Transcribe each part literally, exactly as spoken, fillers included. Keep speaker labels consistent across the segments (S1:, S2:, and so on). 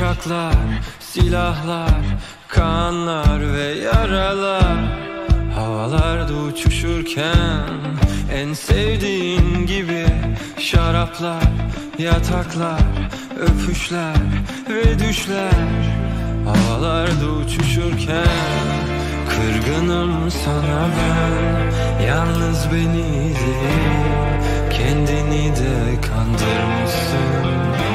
S1: Uçaklar, silahlar, kanlar ve yaralar. Havalarda uçuşurken en sevdiğin gibi şaraplar, yataklar, öpüşler ve düşler. Havalarda uçuşurken kırgınım sana ben. Yalnız beni değil, kendini de kandırmışsın.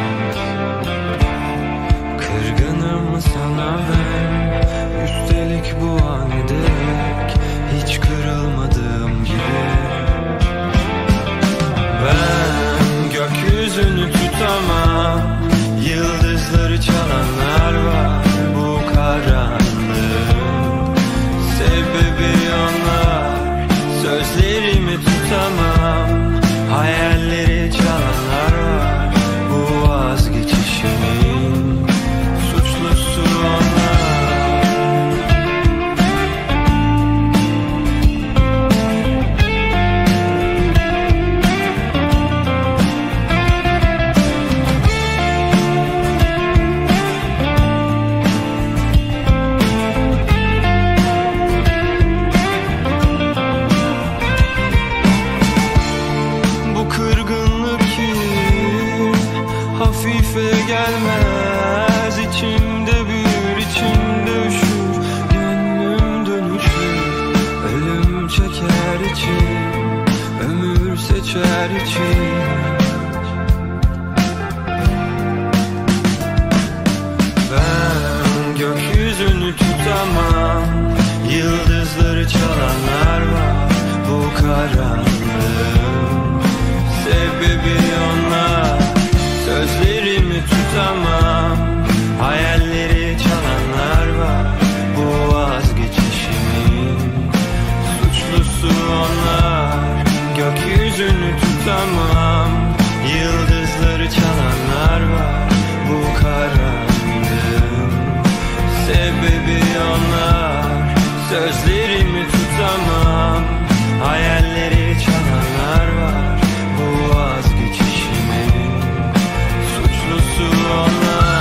S1: Kırgınım sana ben, üstelik bu an ederek hiç kırılmadığım gibi. Ben gökyüzünü tutamam, yıldızları çalanlar var bu karanlığın. Sebebi onlar, sözlerimi tutamam, hayalleri çalanlar var bu vazgeçişimin. Suçlusu onlar. Gelmez, içimde büyür, içimde üşür, gönlüm dönüşür. Ölüm çeker içim, ömür seçer içim. Ben gökyüzünü tutamam, yıldızları çalanlar var bu karanlığın. Sebebi onlar, sözlerimi tutamam, hayalleri çalanlar var bu vazgeçişimin. Suçlusu onlar. Gökyüzünü tutamam, yıldızları çalanlar var bu karanlığın. Sebebi onlar, sözlerimi tutamam, hayalleri çalanlar var bu vazgeçişimin. Suçlusu onlar.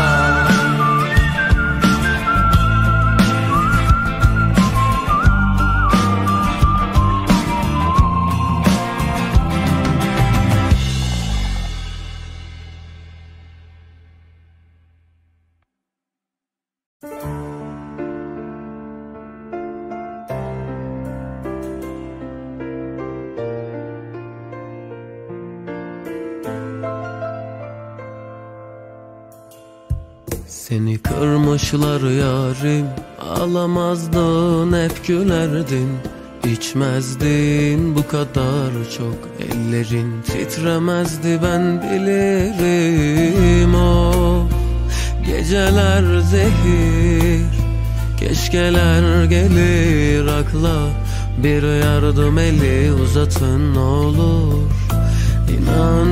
S2: Seni kırmışlar yarim, ağlamazdın hep gülerdin. İçmezdin bu kadar çok, ellerin titremezdi ben bilirim. O geceler zehir, keşkeler gelir akla. Bir yardım eli uzatın olur. İnan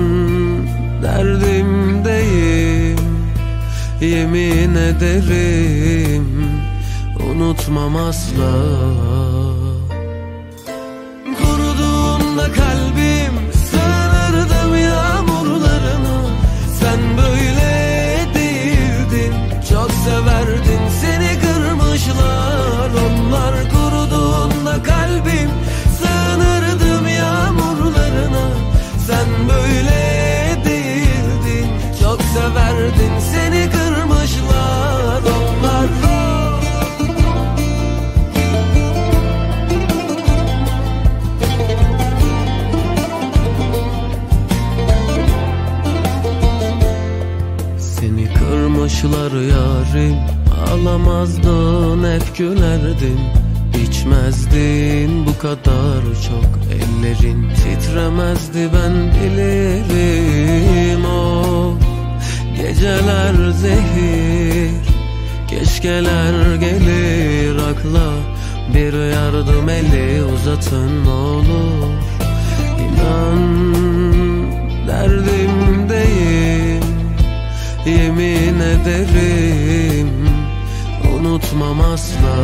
S2: derdimdeyim, yemin ederim unutmam asla. Kuruduğunda kalbim, sığınırdım yağmurlarına. Sen böyle değildin, çok severdin, seni kırmışlar onlar. Kuruduğunda kalbim, sığınırdım yağmurlarına. Sen böyle değildin, çok severdin, seni kırmışlar onlar. Seni kırmışlar yarim, ağlamazdın hep gülerdin. İçmezdin bu kadar çok, ellerin titremezdi ben bilirim. O geceler zehir, keşkeler gelir akla. Bir yardım eli uzatın olur. İnan derdimdeyim, yemin ederim unutmam asla.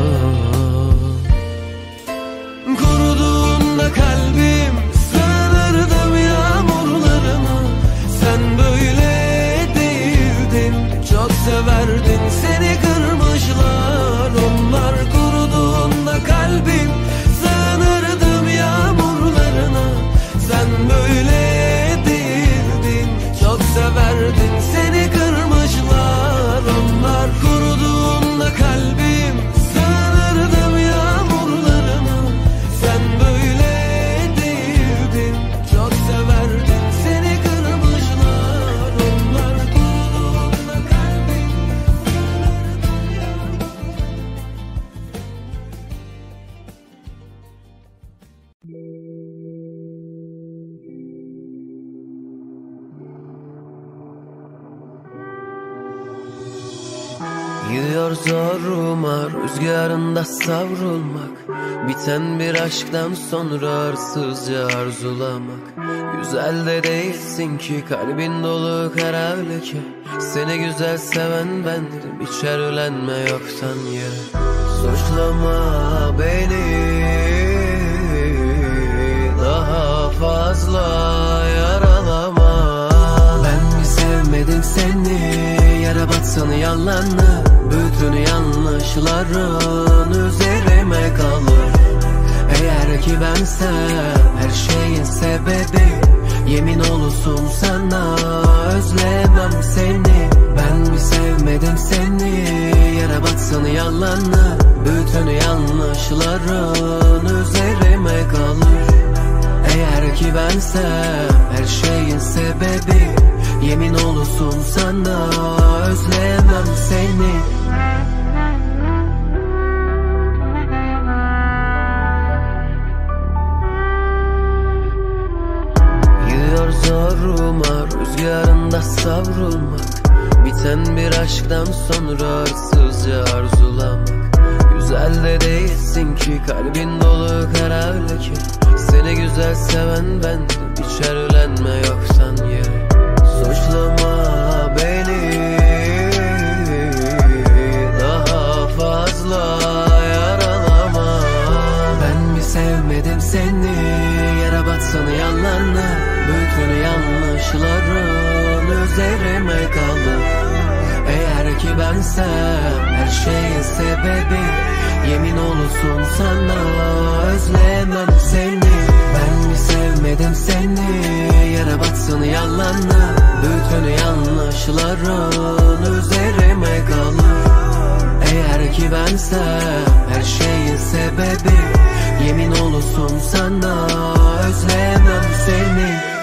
S2: Kuruduğunda kalbim, sığınırdım yağmurlarına. Sen böyle değildin, çok severdin, seni kırmışlar. Onlar kuruduğunda kalbim, sığınırdım yağmurlarına. Sen böyle değildin, çok severdin, seni kırmışlar. Onlar kuruduğunda kalbim, sığınırdım yağmurlarına. Sen böyle değildin, çok severdin, seni kırmışlar. Onlar kuruduğunda kalbim, sığınırdım Gidiyor zoruma, rüzgarında savrulmak. Biten bir aşktan sonra arsızca arzulamak. Güzel de değilsin ki, kalbin dolu kara leke. Seni güzel seven bendim, hiç erülenme yoktan yere. Suçlama beni, daha fazla yaralama. Ben mi sevmedim seni, yara batsın yalanlı. Bütün yanlışların üzerime kalır. Eğer ki bensem her şeyin sebebi, yemin olsun sana özlemem seni. Ben mi sevmedim seni, yara batsın yalanlı. Bütün yanlışların üzerime kalır. Eğer ki bensem her şeyin sebebi, yemin olsun sana özlemem seni. Gidiyor zoruma, rüzgarında savrulmak. Biten bir aşktan sonra arsızca arzulamak. Güzel de değilsin ki, kalbin dolu kara leke. Seni güzel seven bendim, hiç erülenme yoktan yere. Suçlama beni, daha fazla yaralama. Ben mi sevmedim seni, yara batsın yalanlı. Bütün yanlışların üzerime kalır. Eğer ki bensem her şeyin sebebi, yemin olsun sana özlemem seni. Ben mi sevmedim seni, yara batsın yalanlı. Bütün yanlışların üzerime kalır. Eğer ki bensem her şeyin sebebi, yemin olsun sana özlemem seni.